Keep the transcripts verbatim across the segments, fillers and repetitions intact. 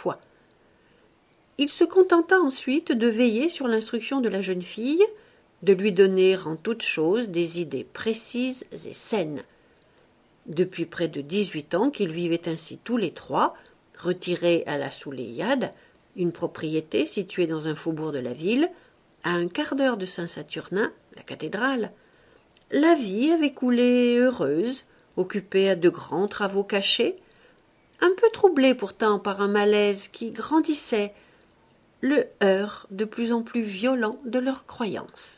fois. Il se contenta ensuite de veiller sur l'instruction de la jeune fille, de lui donner en toutes choses des idées précises et saines. Depuis près de dix-huit ans qu'ils vivaient ainsi tous les trois, retirés à la Souleyade, une propriété située dans un faubourg de la ville, à un quart d'heure de Saint-Saturnin, la cathédrale, la vie avait coulé heureuse, occupée à de grands travaux cachés, un peu troublée pourtant par un malaise qui grandissait, le heurt de plus en plus violent de leurs croyances.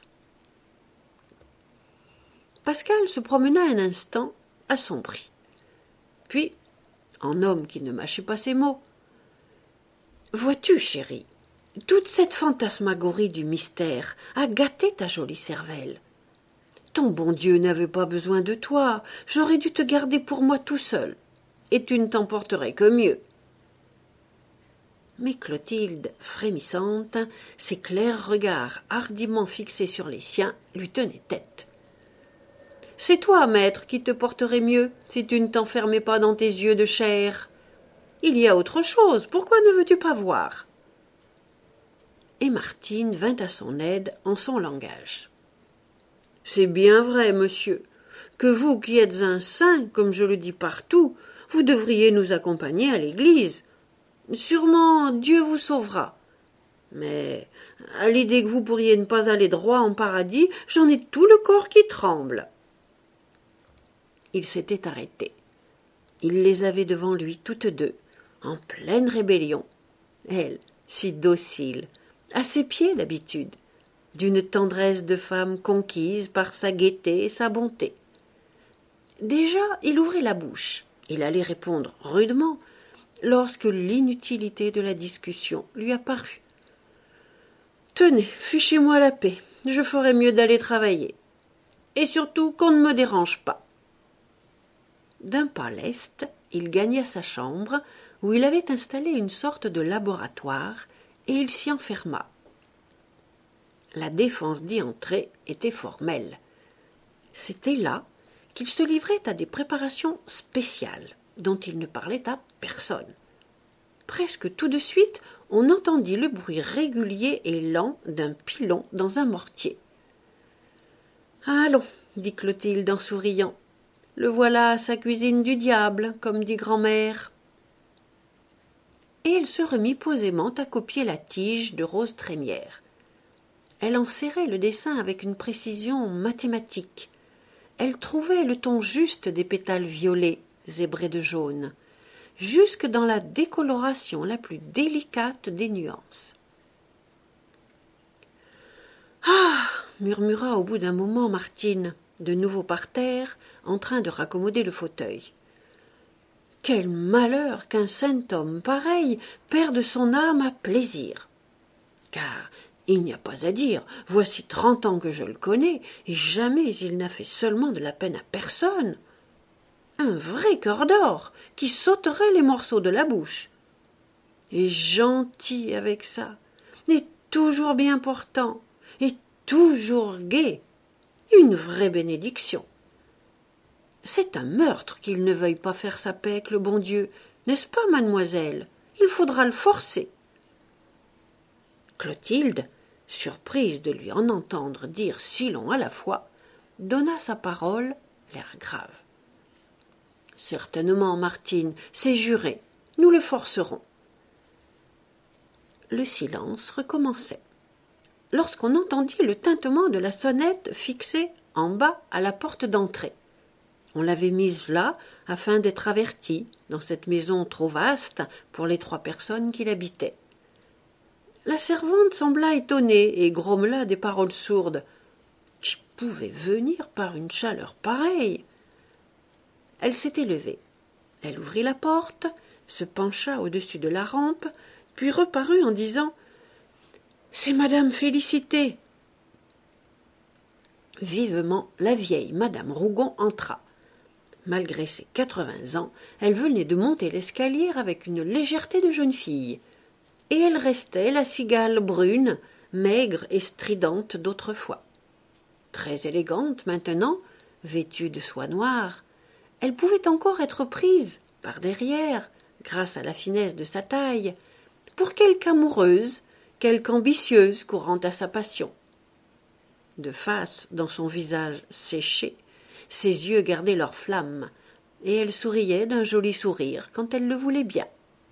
Pascal se promena un instant, assombri. Puis, en homme qui ne mâchait pas ses mots, « Vois-tu, chérie, toute cette fantasmagorie du mystère a gâté ta jolie cervelle. Ton bon Dieu n'avait pas besoin de toi, j'aurais dû te garder pour moi tout seul, et tu ne t'en porterais que mieux. » Mais Clotilde, frémissante, ses clairs regards hardiment fixés sur les siens, lui tenaient tête. « C'est toi, maître, qui te porterais mieux, si tu ne t'enfermais pas dans tes yeux de chair. Il y a autre chose, pourquoi ne veux-tu pas voir ?» Et Martine vint à son aide en son langage. « C'est bien vrai, monsieur, que vous qui êtes un saint, comme je le dis partout, vous devriez nous accompagner à l'église. Sûrement Dieu vous sauvera. Mais à l'idée que vous pourriez ne pas aller droit en paradis, j'en ai tout le corps qui tremble. » Il s'était arrêté. Il les avait devant lui toutes deux, en pleine rébellion. Elle, si docile, à ses pieds l'habitude, d'une tendresse de femme conquise par sa gaieté et sa bonté. Déjà, il ouvrait la bouche. Il allait répondre rudement, lorsque l'inutilité de la discussion lui apparut. « Tenez, fichez-moi la paix, je ferais mieux d'aller travailler. Et surtout qu'on ne me dérange pas. » D'un pas leste, il gagna sa chambre, où il avait installé une sorte de laboratoire, et il s'y enferma. La défense d'y entrer était formelle. C'était là qu'il se livrait à des préparations spéciales, dont il ne parlait à personne. Presque tout de suite, on entendit le bruit régulier et lent d'un pilon dans un mortier. « Allons, dit Clotilde en souriant, le voilà à sa cuisine du diable, comme dit grand-mère. » Et elle se remit posément à copier la tige de rose trémière. Elle en serrait le dessin avec une précision mathématique. Elle trouvait le ton juste des pétales violets, zébrés de jaune, jusque dans la décoloration la plus délicate des nuances. « Ah !» murmura au bout d'un moment Martine, de nouveau par terre, en train de raccommoder le fauteuil. « Quel malheur qu'un saint homme pareil perde son âme à plaisir. Car il n'y a pas à dire, voici trente ans que je le connais, et jamais il n'a fait seulement de la peine à personne. Un vrai cœur d'or, qui sauterait les morceaux de la bouche. Et gentil avec ça, et toujours bien portant, et toujours gai. Une vraie bénédiction. C'est un meurtre qu'il ne veuille pas faire sa paix avec le bon Dieu, n'est-ce pas, mademoiselle? Il faudra le forcer. » Clotilde, surprise de lui en entendre dire si long à la fois, donna sa parole, l'air grave. « Certainement, Martine, c'est juré, nous le forcerons. » Le silence recommençait, lorsqu'on entendit le tintement de la sonnette fixée en bas à la porte d'entrée. On l'avait mise là afin d'être averti dans cette maison trop vaste pour les trois personnes qui l'habitaient. La servante sembla étonnée et grommela des paroles sourdes. Qui pouvait venir par une chaleur pareille? Elle s'était levée. Elle ouvrit la porte, se pencha au-dessus de la rampe, puis reparut en disant « C'est madame Félicité !» Vivement, la vieille madame Rougon entra. Malgré ses quatre-vingts ans, elle venait de monter l'escalier avec une légèreté de jeune fille. Et elle restait la cigale brune, maigre et stridente d'autrefois. Très élégante maintenant, vêtue de soie noire, elle pouvait encore être prise, par derrière, grâce à la finesse de sa taille, pour quelque amoureuse, quelque ambitieuse courant à sa passion. De face, dans son visage séché, ses yeux gardaient leur flamme, et elle souriait d'un joli sourire quand elle le voulait bien.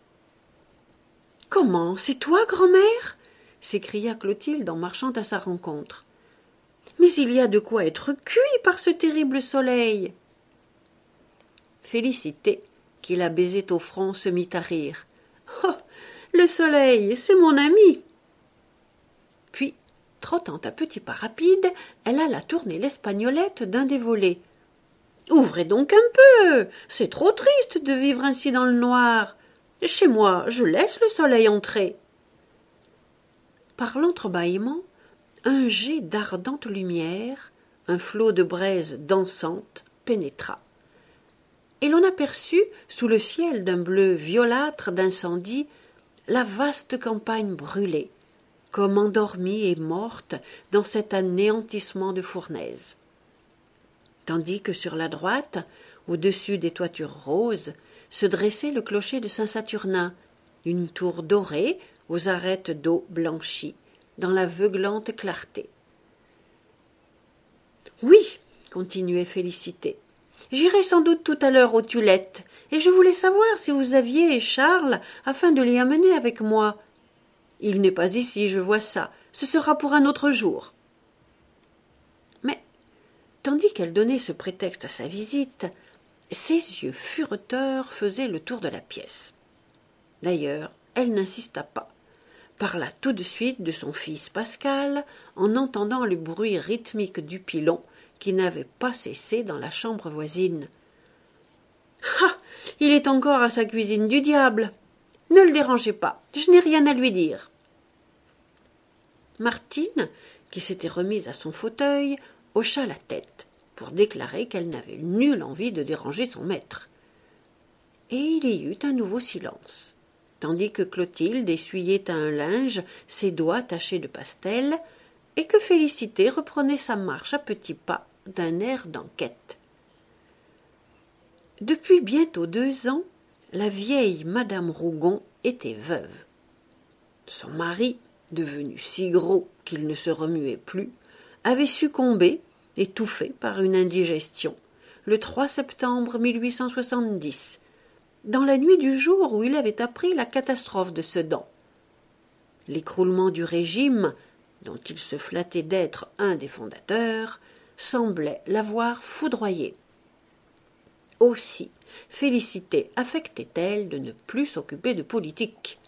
« Comment, c'est toi, grand-mère » s'écria Clotilde en marchant à sa rencontre. « Mais il y a de quoi être cuit par ce terrible soleil !» Félicité, qui la baisait au front, se mit à rire. « Oh, le soleil, c'est mon ami !» Puis, trottant à petits pas rapides, elle alla tourner l'espagnolette d'un des volets. « Ouvrez donc un peu, c'est trop triste de vivre ainsi dans le noir. Chez moi, je laisse le soleil entrer. » Par l'entrebâillement, un jet d'ardente lumière, un flot de braise dansante, pénétra. Et l'on aperçut, sous le ciel d'un bleu violâtre d'incendie, la vaste campagne brûlée, comme endormie et morte dans cet anéantissement de fournaise. Tandis que sur la droite, au-dessus des toitures roses, se dressait le clocher de Saint-Saturnin, une tour dorée aux arêtes d'eau blanchie, dans l'aveuglante clarté. « Oui, continuait Félicité, j'irai sans doute tout à l'heure aux Tulettes, et je voulais savoir si vous aviez Charles afin de l'y amener avec moi. Il n'est pas ici, je vois ça, ce sera pour un autre jour. » Mais, tandis qu'elle donnait ce prétexte à sa visite, ses yeux fureteurs faisaient le tour de la pièce. D'ailleurs, elle n'insista pas, parla tout de suite de son fils Pascal en entendant le bruit rythmique du pilon qui n'avait pas cessé dans la chambre voisine. « Ah, il est encore à sa cuisine du diable. Ne le dérangez pas, je n'ai rien à lui dire. » Martine, qui s'était remise à son fauteuil, hocha la tête pour déclarer qu'elle n'avait nulle envie de déranger son maître. Et il y eut un nouveau silence, tandis que Clotilde essuyait à un linge ses doigts tachés de pastel et que Félicité reprenait sa marche à petits pas d'un air d'enquête. Depuis bientôt deux ans, la vieille Madame Rougon était veuve. Son mari, devenu si gros qu'il ne se remuait plus, avait succombé, étouffé par une indigestion, le trois septembre mille huit cent soixante-dix, dans la nuit du jour où il avait appris la catastrophe de Sedan. L'écroulement du régime, dont il se flattait d'être un des fondateurs, semblait l'avoir foudroyé. Aussi, Félicité affectait-elle de ne plus s'occuper de politique.